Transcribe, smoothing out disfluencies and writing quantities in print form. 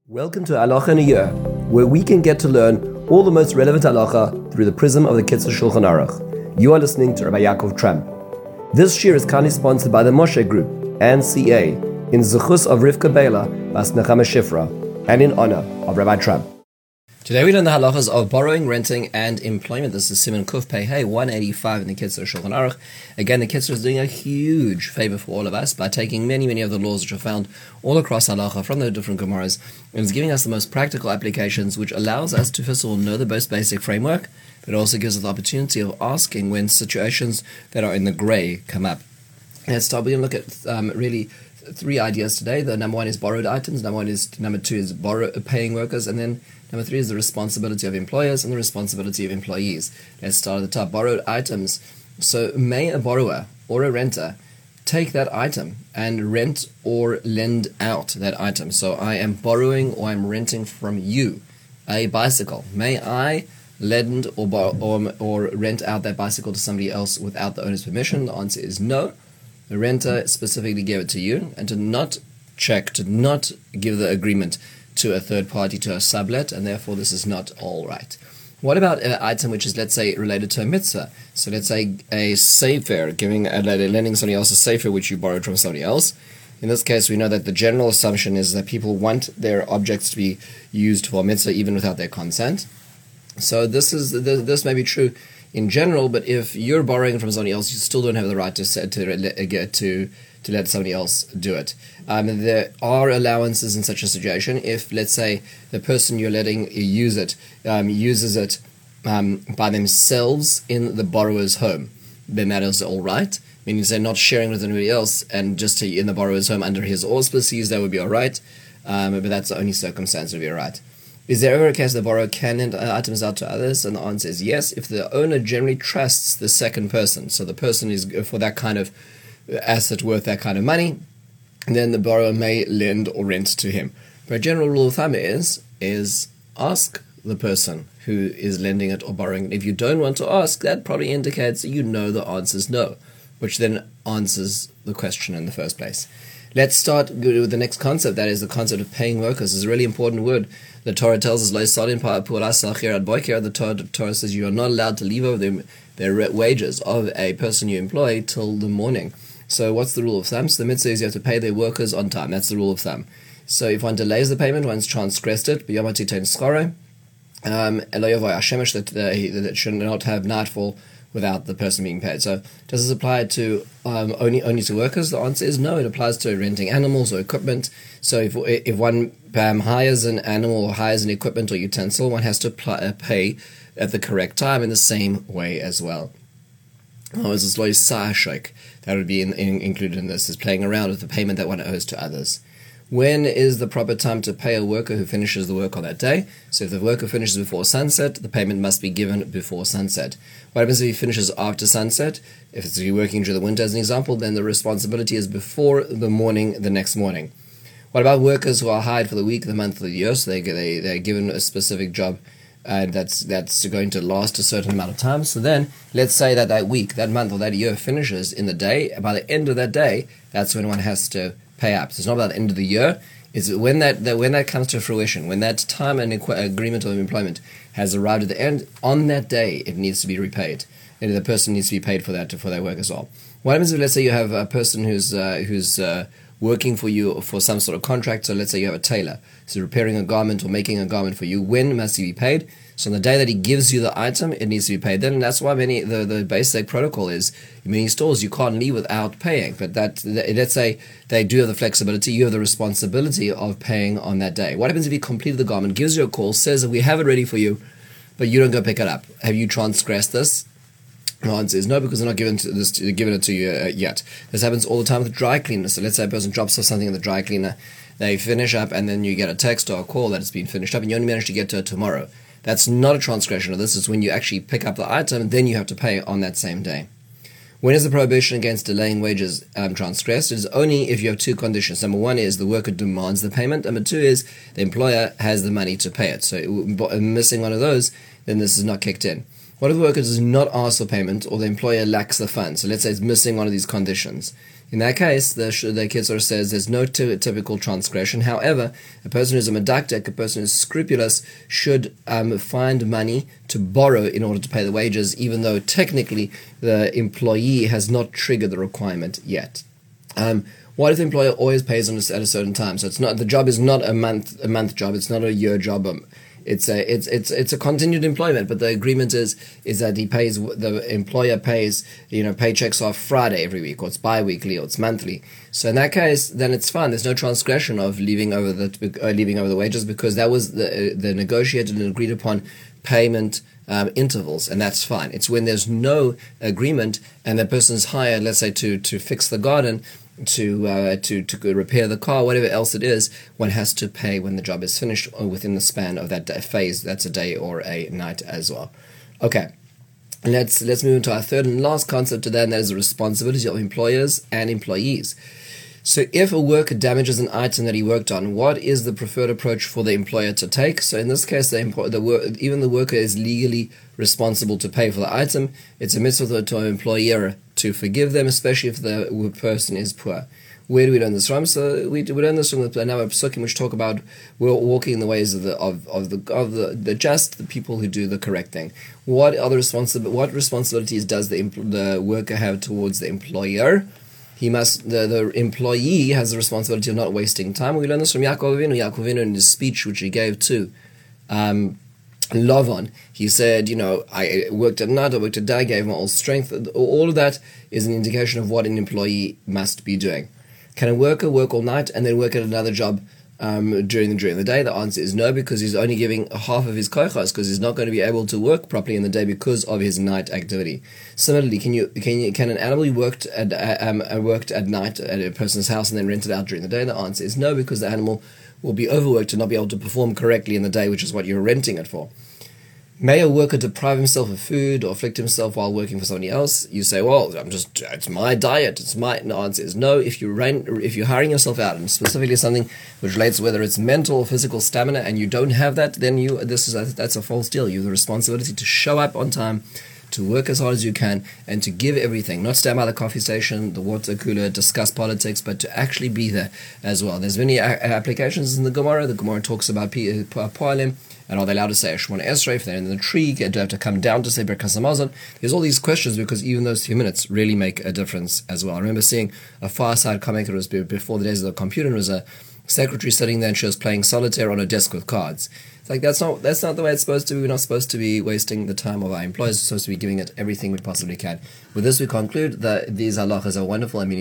Welcome to Halacha in a Year, where we can get to learn all the most relevant halacha through the prism of the Kitzur Shulchan Aruch. You are listening to Rabbi Yaakov Tramp. This year is kindly sponsored by the Moshe Group and CA in Zechus of Rivka Bela Bas Nechama Shifra and in honor of Rabbi Tramp. Today we learn the halachas of borrowing, renting, and employment. This is Siman Kuf Pei Hey 185 in the Kitzur Shulchan Aruch. Again, the Kitzur is doing a huge favor for all of us by taking many of the laws which are found all across halacha from the different Gemaras and is giving us the most practical applications, which allows us to first of all know the most basic framework, but also gives us the opportunity of asking when situations that are in the grey come up. Let's start. We're going to look at really three ideas today. The number one is borrowed items. Number two is paying workers, and then number three is the responsibility of employers and the responsibility of employees. Let's start at the top. Borrowed items. So may a borrower or a renter take that item and rent or lend out that item. So I am borrowing or I'm renting from you a bicycle. May I lend or rent out that bicycle to somebody else without the owner's permission? The answer is no. The renter specifically gave it to you, and to not give the agreement to a third party, to a sublet, and therefore this is not all right. What about an item which is, let's say, related to a mitzvah? So let's say a sefer, lending somebody else a sefer which you borrowed from somebody else. In this case, we know that the general assumption is that people want their objects to be used for mitzvah even without their consent. So this may be true in general, but if you're borrowing from somebody else, you still don't have the right to let somebody else do it. There are allowances in such a situation. If, let's say, the person you're letting use it uses it by themselves in the borrower's home, then that is all right. Meaning they're not sharing with anybody else and just in the borrower's home under his auspices, that would be all right. But that's the only circumstance that would be all right. Is there ever a case the borrower can lend items out to others? And the answer is yes, if the owner generally trusts the second person. So the person is for that kind of asset worth that kind of money, then the borrower may lend or rent to him. But a general rule of thumb is ask the person who is lending it or borrowing it. If you don't want to ask, that probably indicates that you know the answer is no, which then answers the question in the first place. Let's start with the next concept, that is the concept of paying workers. It's a really important word. The Torah tells us, the Torah says you are not allowed to leave over their wages of a person you employ till the morning. So what's the rule of thumb? So the mitzvah is you have to pay their workers on time. That's the rule of thumb. So if one delays the payment, one's transgressed it. That should not have nightfall without the person being paid. So does this apply to only to workers? The answer is no. It applies to renting animals or equipment. So if one hires an animal or hires an equipment or utensil, one has to pay at the correct time in the same way as well. That would be included in this, is playing around with the payment that one owes to others. When is the proper time to pay a worker who finishes the work on that day? So if the worker finishes before sunset, the payment must be given before sunset. What happens if he finishes after sunset? If it's working during the winter as an example, then the responsibility is before the morning, the next morning. What about workers who are hired for the week, the month, or the year? So they're given a specific job and that's going to last a certain amount of time. So then, let's say that week, that month, or that year finishes in the day. By the end of that day, that's when one has to pay up. So it's not about the end of the year. It's when that comes to fruition, when that time and agreement of employment has arrived at the end. On that day, it needs to be repaid, and the person needs to be paid for their work as well. What happens if, let's say, you have a person who's working for you for some sort of contract? So let's say you have a tailor, so repairing a garment or making a garment for you. When must he be paid? So on the day that he gives you the item, it needs to be paid then. And that's why the basic protocol is, in many stores, you can't leave without paying. But let's say they do have the flexibility, you have the responsibility of paying on that day. What happens if he completed the garment, gives you a call, says that we have it ready for you, but you don't go pick it up? Have you transgressed this? The answer is no, because they're not given it to you yet. This happens all the time with dry cleaners. So let's say a person drops off something in the dry cleaner, they finish up, and then you get a text or a call that it's been finished up, and you only manage to get to it tomorrow. That's not a transgression of this. Is when you actually pick up the item, and then you have to pay on that same day. When is the prohibition against delaying wages transgressed? It is only if you have two conditions. Number one is the worker demands the payment. Number two is the employer has the money to pay it. So missing one of those, then this is not kicked in. What if the worker does not ask for payment or the employer lacks the funds? So let's say it's missing one of these conditions. In that case, the Kitzur says there's no typical transgression. However, a person who's a medakdek, a person who's scrupulous, should find money to borrow in order to pay the wages, even though technically the employee has not triggered the requirement yet. What if the employer always pays on at a certain time? So the job is not a month job. It's not a year job. It's a continued employment, but the agreement is that the employer pays, paychecks are Friday every week, or it's bi-weekly, or it's monthly. So in that case, then it's fine. There's no transgression of leaving over the wages, because that was the negotiated and agreed upon payment intervals, and that's fine. It's when there's no agreement and the person's hired, let's say to fix the garden, to repair the car, whatever else it is, one has to pay when the job is finished, or within the span of that phase. That's a day or a night as well. Okay, let's move into our third and last concept today, and that is the responsibility of employers and employees. So if a worker damages an item that he worked on, what is the preferred approach for the employer to take? So in this case, even the worker is legally responsible to pay for the item. It's a mitzvah to an employer to forgive them, especially if the person is poor. Where do we learn this from? So we learn this from the Nava Psukim, which talk about we're walking in the ways of the just, the people who do the correct thing. What responsibilities does the worker have towards the employer? The employee has the responsibility of not wasting time. We learn this from Yaakov Avinu. Yaakov Avinu, in his speech which he gave to Lavan, he said, I worked at night, I worked at day, I gave my all strength. All of that is an indication of what an employee must be doing. Can a worker work all night and then work at another job during the day? The answer is no, because he's only giving half of his kochos, because he's not going to be able to work properly in the day because of his night activity. Similarly, can an animal be worked at night at a person's house and then rented out during the day? The answer is no, because the animal will be overworked and not be able to perform correctly in the day, which is what you're renting it for. May a worker deprive himself of food or afflict himself while working for somebody else? You say, well, it's my diet, the answer is no. If you're hiring yourself out, and specifically something which relates whether it's mental or physical stamina, and you don't have that, then that's a false deal. You have the responsibility to show up on time, to work as hard as you can, and to give everything, not stand by the coffee station, the water cooler, discuss politics, but to actually be there as well. There's many applications in the Gemara. The Gemara talks about Poalim, and are they allowed to say Shemona Esrei if they're in the tree? Do they have to come down to say Birkas Hamazon? There's all these questions, because even those few minutes really make a difference as well. I remember seeing a Fireside comic. It was before the days of the computer, and it was a secretary sitting there and she was playing solitaire on a desk with cards. It's like, that's not the way it's supposed to be. We're not supposed to be wasting the time of our employees. We're supposed to be giving it everything we possibly can. With this, we conclude that these halachas are wonderful.